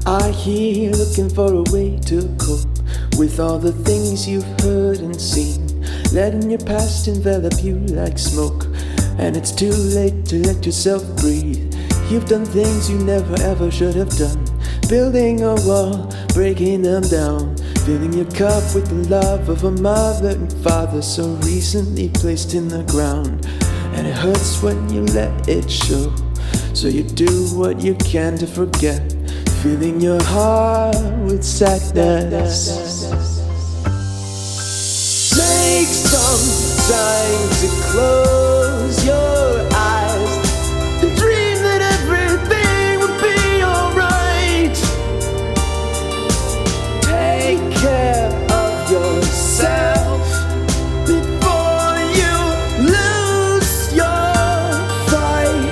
I hear you looking for a way to cope with all the things you've heard and seen, letting your past envelop you like smoke, and it's too late to let yourself breathe. You've done things you never ever should have done, building a wall, breaking them down, filling your cup with the love of a mother and father so recently placed in the ground. And it hurts when you let it show, so you do what you can to forget, filling your heart with sadness. Take some time to close your eyes and dream that everything will be alright. Take care of yourself before you lose your fight.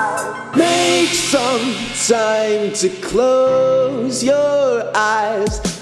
Time to close your eyes